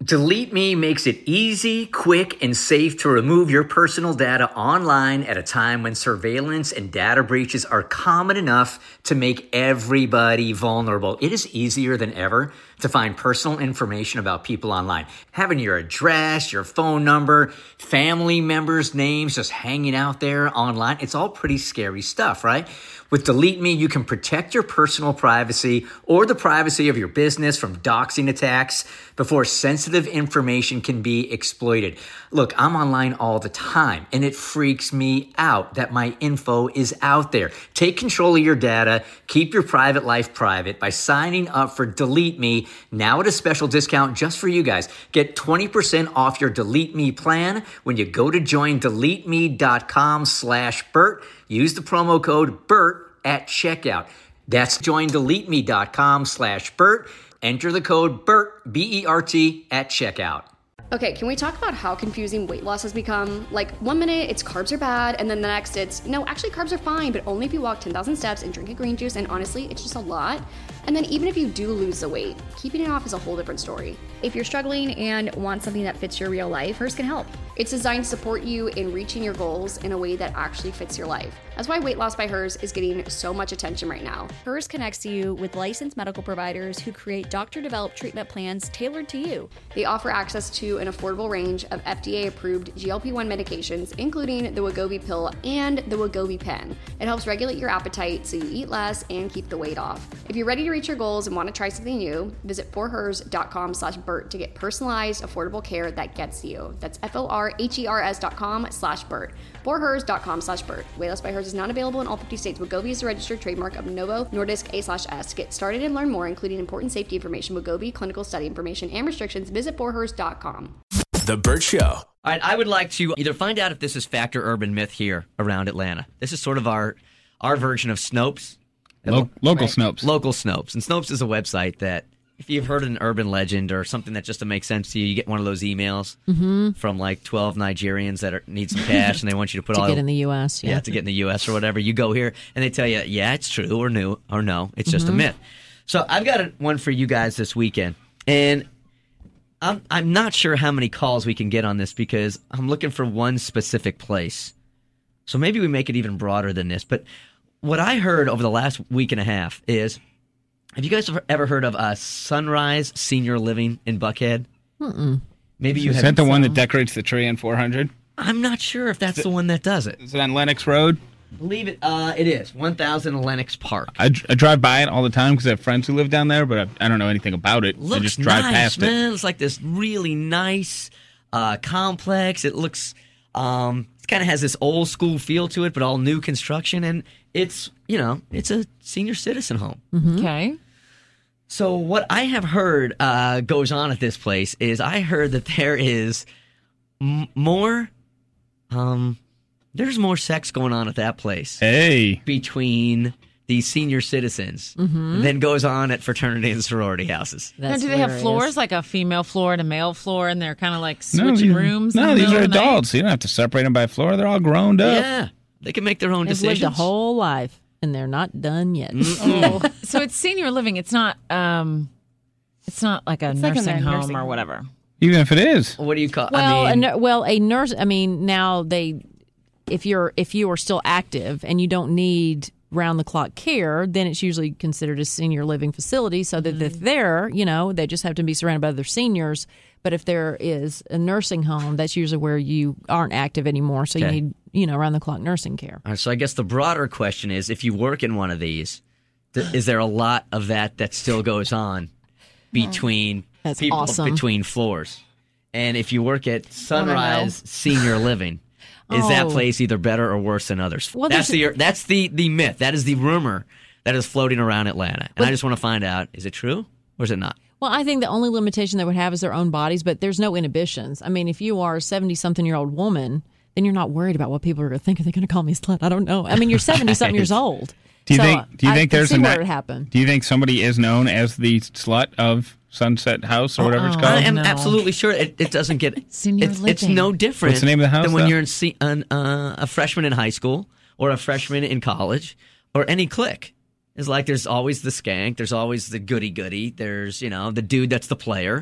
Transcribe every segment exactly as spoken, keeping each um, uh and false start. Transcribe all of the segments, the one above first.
Delete Me makes it easy, quick, and safe to remove your personal data online at a time when surveillance and data breaches are common enough to make everybody vulnerable. It is easier than ever to find personal information about people online. Having your address, your phone number, family members' names just hanging out there online, it's all pretty scary stuff, right? With Delete Me, you can protect your personal privacy or the privacy of your business from doxing attacks before sensitive information can be exploited. Look, I'm online all the time, and it freaks me out that my info is out there. Take control of your data. Keep your private life private by signing up for Delete Me now at a special discount just for you guys. Get twenty percent off your Delete Me plan when you go to join delete me dot com slash Bert. Use the promo code BERT at checkout. That's join delete me dot com slash Bert. Enter the code BERT, B E R T, at checkout. Okay, can we talk about how confusing weight loss has become? Like, one minute it's carbs are bad, and then the next it's, no, actually carbs are fine, but only if you walk ten thousand steps and drink a green juice, and honestly, it's just a lot. And then even if you do lose the weight, keeping it off is a whole different story. If you're struggling and want something that fits your real life, Hers can help. It's designed to support you in reaching your goals in a way that actually fits your life. That's why Weight Loss by Hers is getting so much attention right now. Hers connects you with licensed medical providers who create doctor-developed treatment plans tailored to you. They offer access to an affordable range of F D A-approved G L P one medications, including the Wegovy pill and the Wegovy pen. It helps regulate your appetite so you eat less and keep the weight off. If you're ready to reach your goals and want to try something new, visit forhers dot com slash Bert to get personalized, affordable care that gets you. That's F O R H E R S dot com slash Bert. forhers dot com slash Bert. Weight Loss by Hers is not available in all fifty states. Wegovy is a registered trademark of Novo Nordisk A slash S. Get started and learn more, including important safety information, Wegovy, clinical study information, and restrictions. Visit forhers dot com. The Bert Show. All right, I would like to either find out if this is fact or urban myth here around Atlanta. This is sort of our our version of Snopes. Lo- local right? Snopes. Local Snopes. And Snopes is a website that, if you've heard an urban legend or something that just makes sense to you, you get one of those emails mm-hmm. from like twelve Nigerians that are, need some cash and they want you to put to all... To get in the U S, yeah. Yeah, to get in the U S or whatever. You go here and they tell you, yeah, it's true or new or no, it's just mm-hmm. a myth. So I've got a, one for you guys this weekend. And I'm, I'm not sure how many calls we can get on this because I'm looking for one specific place. So maybe we make it even broader than this. But what I heard over the last week and a half is... Have you guys ever heard of uh, Sunrise Senior Living in Buckhead? Mm-mm. Maybe you Is have. that the one that decorates the tree on four hundred? I'm not sure if that's is the one that does it. Is it on Lenox Road? I believe it. Uh, it is one thousand Lenox Park. I, I drive by it all the time because I have friends who live down there, but I, I don't know anything about it. Looks I just drive nice, past man. it. It's like this really nice uh, complex. It looks. Um, it kind of has this old school feel to it, but all new construction, and it's you know it's a senior citizen home. Mm-hmm. Okay. So what I have heard uh, goes on at this place is I heard that there is m- more, um, there's more sex going on at that place. Hey. Between these senior citizens mm-hmm. than goes on at fraternity and sorority houses. Now, do they have floors, like a female floor and a male floor, and they're kind of like no, switching these, rooms? No, in the these are middle of the night? adults. You don't have to separate them by floor. They're all grown up. Yeah. They can make their own They've decisions. lived a whole life. And they're not done yet. Oh. So it's senior living. It's not. Um, it's not like a It's like nursing in a home nursing or home. whatever. Even if it is. What do you call? Well, I mean, a, nur- well, a nurse. I mean, now they, if you're if you are still active and you don't need round the clock care, then it's usually considered a senior living facility. So that mm-hmm. if they're, you know, they just have to be surrounded by other seniors. But if there is a nursing home, that's usually where you aren't active anymore. So Okay. you need, you know, around the clock nursing care. All right, so I guess the broader question is, if you work in one of these, th- is there a lot of that that still goes on between That's people awesome. between floors? And if you work at Sunrise Senior Living, is that Oh. place either better or worse than others? Well, that's there's the that's the the myth. That is the rumor that is floating around Atlanta, and I just want to find out: is it true or is it not? Well, I think the only limitation they would have is their own bodies, but there's no inhibitions. I mean, if you are a seventy-something-year-old woman, then you're not worried about what people are going to think. Are they going to call me a slut? I don't know. I mean, you're seventy-something years old. Do you so think? Do you I think can there's see a? where na- it would happen. Do you think somebody is known as the slut of Sunset House or whatever it's Uh-uh. called? I am no. absolutely sure it, it doesn't get. Senior it's, it's living. no different What's the name of the house, than when though? you're in se- an, uh, a freshman in high school or a freshman in college or any clique. It's like there's always the skank, there's always the goody goody, there's, you know, the dude that's the player.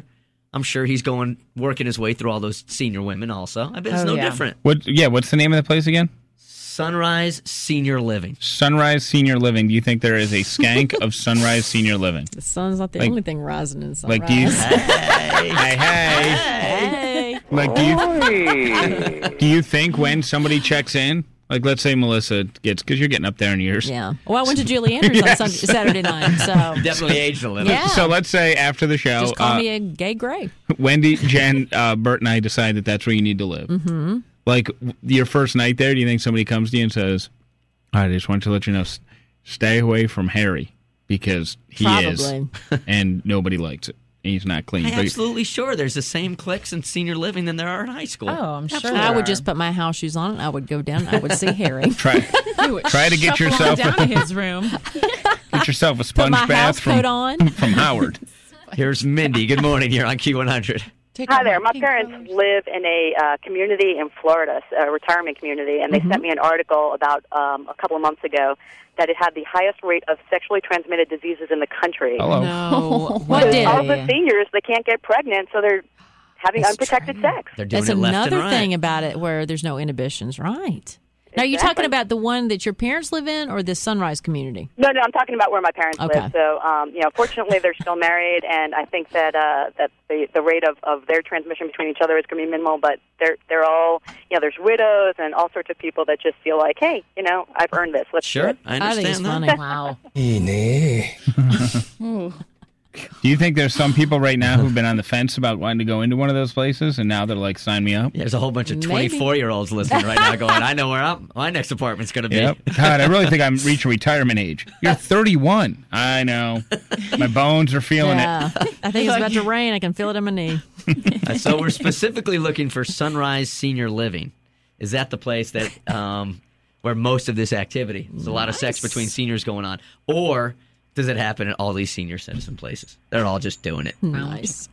I'm sure he's going, working his way through all those senior women also. I bet it's Oh, no yeah. different. What? Yeah. What's the name of the place again? Sunrise Senior Living. Sunrise Senior Living. Do you think there is a skank of Sunrise Senior Living? The sun's not the Like- only thing rising in sunrise. Like, do you? Hey. hey, hey. Hey. Like, do you? Do you think when somebody checks in, like, let's say Melissa gets, because you're getting up there in years. Yeah. Well, I went to Julie Andrews Yes. on Sunday, Saturday night, so Definitely aged a little. Yeah. So let's say after the show, just call uh, me a gay gray. Wendy, Jen, uh, Bert, and I decide that that's where you need to live. Mm-hmm. Like, w- your first night there, do you think somebody comes to you and says, all right, I just want to let you know, s- stay away from Harry because he is, Probably. and nobody likes it. He's not clean. I'm But- absolutely sure there's the same cliques in senior living than there are in high school. Oh, I'm sure. And I would just put my house shoes on and I would go down and I would see Harry. Try, try to get Shuffle on yourself down to his room. get yourself a Put sponge my bath house from, coat on. from Howard. Here's Mindy. Good morning. You're on Q one hundred. Take Hi off there. My pink parents colors. live in a uh, community in Florida, a retirement community, and they sent me an article about um, a couple of months ago that it had the highest rate of sexually transmitted diseases in the country. Hello. No. What way. did? All the seniors, they can't get pregnant, so they're having That's unprotected true. sex. They're doing That's it left and another right. thing about it where there's no inhibitions, right? Now, are you Exactly. talking about the one that your parents live in or the Sunrise community? No, no, I'm talking about where my parents Okay. live. So, um, you know, fortunately, they're still married, and I think that uh, that the the rate of, of their transmission between each other is going to be minimal. But they're they're all, you know, there's widows and all sorts of people that just feel like, hey, you know, I've earned this. Let's do Sure, it. I I think understand it's that. funny. Wow. Do you think there's some people right now who've been on the fence about wanting to go into one of those places, and now they're like, sign me up? There's a whole bunch of Maybe. twenty-four-year-olds listening right now going, I know where I'm, my next apartment's going to be. Yep. God, I really think I'm reaching retirement age. You're thirty-one. I know. My bones are feeling Yeah. it. I think it's about to rain. I can feel it in my knee. Uh, so we're specifically looking for Sunrise Senior Living. Is that the place that um, where most of this activity? There's a lot of sex between seniors going on. Or does it happen at all these senior citizen places? They're all just doing it. Nice.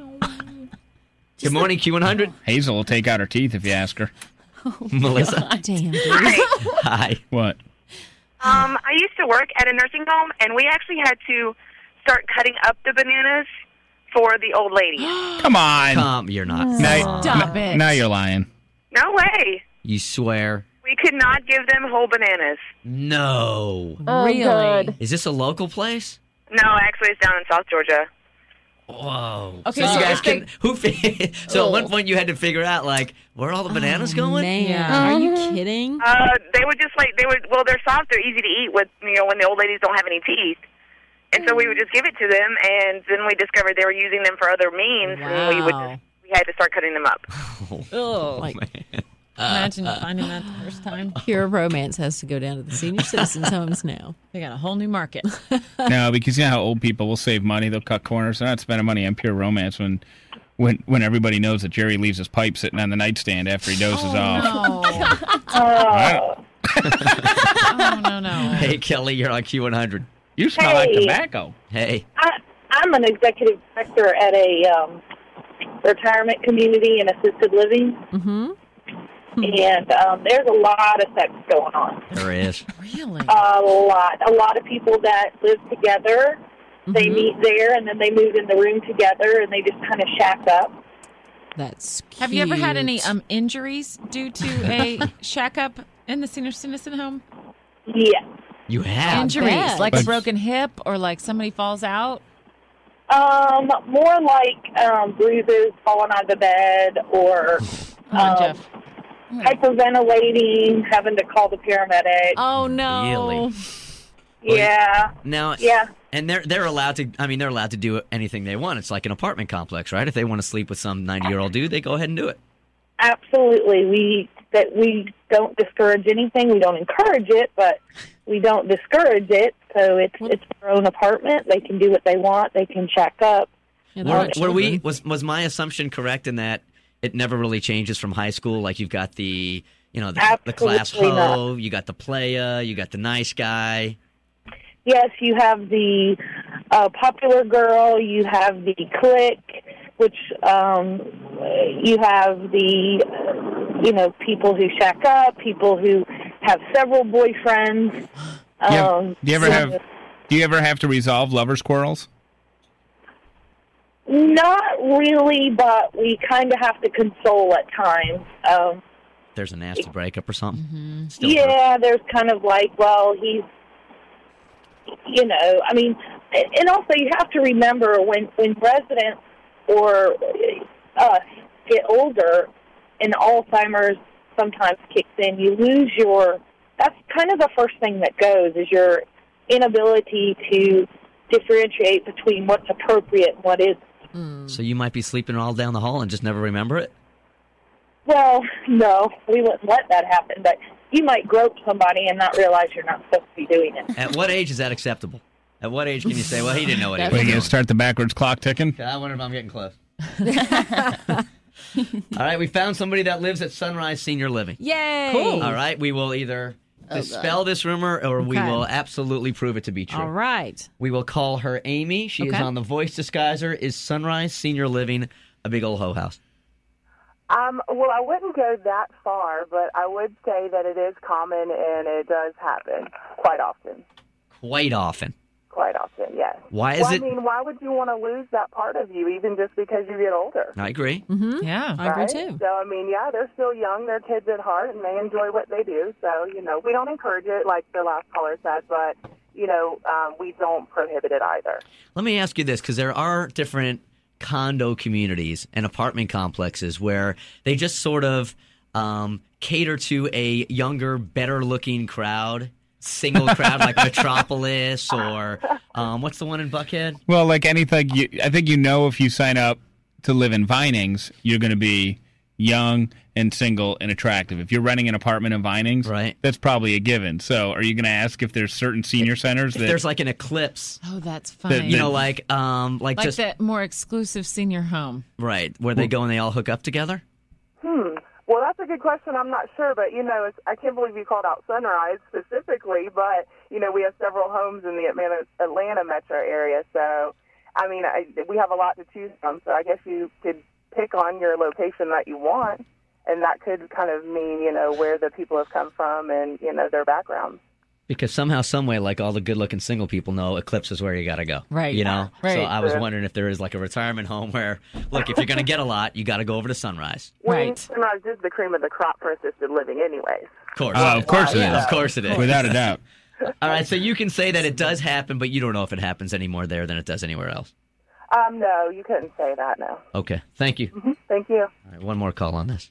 Good morning, Q one hundred. Hazel will take out her teeth if you ask her. Melissa. Damn, dude. Hi. What? Um, I used to work at a nursing home, and we actually had to start cutting up the bananas for the old ladies. Come on. Come, you're not. Now, Stop n- it. now you're lying. No way. You swear? We could not give them whole bananas. No. Really? Is this a local place? No, actually, it's down in South Georgia. Whoa. Okay, so so you guys if they- can. Who? fi- so at one point you had to figure out like where are all the bananas going? Man, Yeah. are you kidding? Uh, they would just like they would. Well, they're soft. They're easy to eat. With you know, when the old ladies don't have any teeth, and so we would just give it to them. And then we discovered they were using them for other means, and we would Wow. just, we had to start cutting them up. Ugh. Like, Imagine finding that the first time. Pure Romance has to go down to the senior citizens' homes now. They got a whole new market. No, because you know how old people will save money. They'll cut corners. They're not spending money on Pure Romance when when when everybody knows that Jerry leaves his pipe sitting on the nightstand after he dozes off. Oh, I- oh no, no. Hey Kelly, you're on Q one hundred. You smell like Hey. tobacco. Hey. I, I'm an executive director at a um, retirement community and assisted living, Mm-hmm. and um, there's a lot of sex going on. There is. Really? A lot. A lot of people that live together, they meet there, and then they move in the room together, and they just kind of shack up. That's cute. Have you ever had any um injuries due to a shack up in the senior citizen home? Yes. You have. Injuries, bet. like a But- broken hip or like somebody falls out? Um, more like um, bruises, falling out of the bed, or Come on, um, Jeff. hyperventilating, having to call the paramedic. Oh, no. Really? yeah. Now. Yeah. And they're they're allowed to. I mean, they're allowed to do anything they want. It's like an apartment complex, right? If they want to sleep with some ninety-year-old dude, they go ahead and do it. Absolutely. We that we don't discourage anything. We don't encourage it, but we don't discourage it. So it's it's their own apartment. They can do what they want. They can check up. Yeah, they're Were, not were we children. was was my assumption correct in that it never really changes from high school? Like you've got the you know the, the class Absolutely not. hoe, you got the playa, you got the nice guy. Yes, you have the uh, popular girl. You have the clique, which um, you have the uh, you know people who shack up, people who have several boyfriends. Do you, have- Um, do you ever so- have? Do you ever have to resolve lovers' quarrels? Not really, but we kind of have to console at times. Um, There's a nasty breakup or something. Mm-hmm. Still yeah, there's kind of like, well, he's, you know, I mean, and also you have to remember when, when residents or us get older and Alzheimer's sometimes kicks in, you lose your, that's kind of the first thing that goes, is your inability to differentiate between what's appropriate and what isn't. Mm. So you might be sleeping all down the hall and just never remember it? Well, no, we wouldn't let that happen, but you might grope somebody and not realize you're not supposed to be doing it. At what age is that acceptable? At what age can you say, well, he didn't know what he was Are you doing? going to start the backwards clock ticking? I wonder if I'm getting close. All right, we found somebody that lives at Sunrise Senior Living. Yay! Cool. All right, we will either Oh, dispel God. this rumor or we Okay. will absolutely prove it to be true. All right. We will call her Amy. She is Okay. on the voice disguiser. Is Sunrise Senior Living a big old hoe house? Um, well, I wouldn't go that far, but I would say that it is common and it does happen quite often. Quite often. Quite often, yes. Why is well, it- I mean, why would you want to lose that part of you, even just because you get older? I agree. Mm-hmm. Yeah, I agree Right? too. So, I mean, yeah, they're still young, they're kids at heart, and they enjoy what they do. So, you know, we don't encourage it, like the last caller said, but, you know, um, we don't prohibit it either. Let me ask you this, because there are different condo communities and apartment complexes where they just sort of um, cater to a younger, better-looking crowd, single crowd like Metropolis or um, what's the one in Buckhead? Well, like anything, you, I think you know if you sign up to live in Vinings, you're going to be young and single and attractive. If you're renting an apartment in Vinings, right, that's probably a given. So are you going to ask if there's certain senior centers If that there's like an Eclipse, Oh, that's funny. you know, like um, like, like just that more exclusive senior home. right where they go and they all hook up together. Hmm. Well, that's a good question. I'm not sure, but, you know, it's, I can't believe you called out Sunrise specifically, but, you know, we have several homes in the Atlanta, Atlanta metro area. So, I mean, I, we have a lot to choose from. So I guess you could pick on your location that you want, and that could kind of mean, you know, where the people have come from and, you know, their backgrounds. Because somehow, some way, like all the good-looking single people know, Eclipse is where you got to go. Right. You know? Right. So I was Sure. wondering if there is like a retirement home where, look, if you're going to get a lot, you got to go over to Sunrise. Well, Right. Sunrise is the cream of the crop for assisted living anyways. Of course. Uh, of course it Yeah. is. Of course it is. Without a doubt. All right, so you can say that it does happen, but you don't know if it happens any more there than it does anywhere else. Um, no, you couldn't say that, no. Okay, thank you. Mm-hmm. Thank you. All right, one more call on this.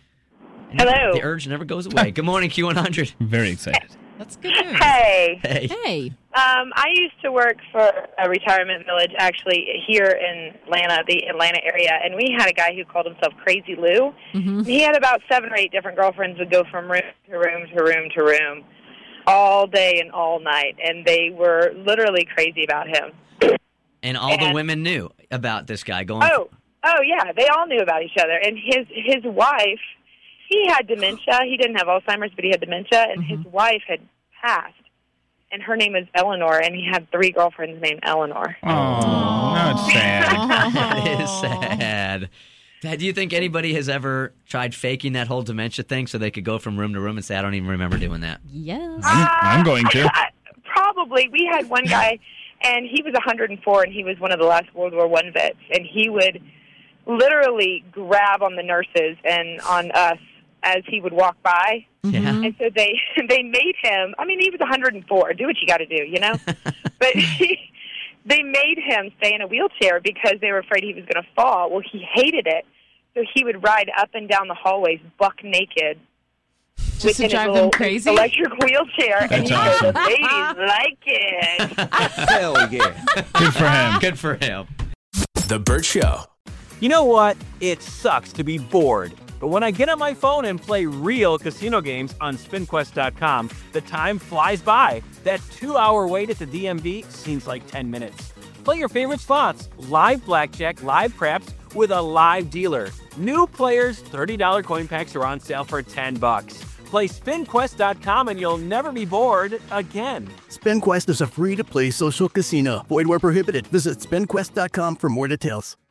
Hello. The urge never goes away. Good morning, Q one hundred. Very excited. That's good news. Hey. Hey. Hey. Um, I used to work for a retirement village actually here in Atlanta, the Atlanta area, and we had a guy who called himself Crazy Lou. Mm-hmm. He had about seven or eight different girlfriends would go from room to room to room to room all day and all night, and they were literally crazy about him. And all the And- women knew about this guy going. Oh, oh yeah, they all knew about each other. And his his wife, he had dementia. He didn't have Alzheimer's, but he had dementia, and his wife had passed. And her name is Eleanor, and he had three girlfriends named Eleanor. Oh, that's sad. That is sad. Dad, do you think anybody has ever tried faking that whole dementia thing so they could go from room to room and say, I don't even remember doing that? Yes. I'm, I'm going to. I- probably. We had one guy, and he was one hundred four, and he was one of the last World War One vets, and he would literally grab on the nurses and on us as he would walk by. Yeah. And so they they made him, I mean, he was one hundred four. Do what you got to do, you know? But he, they made him stay in a wheelchair because they were afraid he was going to fall. Well, he hated it. So he would ride up and down the hallways buck naked. Just to within his drive them little crazy? electric wheelchair. And That's he awesome. said, the ladies like it. Hell yeah. Good for him. Good for him. The Burt Show. You know what? It sucks to be bored. But when I get on my phone and play real casino games on spin quest dot com, the time flies by. That two-hour wait at the D M V seems like ten minutes. Play your favorite spots, live blackjack, live craps, with a live dealer. New players, thirty dollars coin packs are on sale for ten bucks. Play spin quest dot com and you'll never be bored again. SpinQuest is a free-to-play social casino. Void where prohibited. Visit spin quest dot com for more details.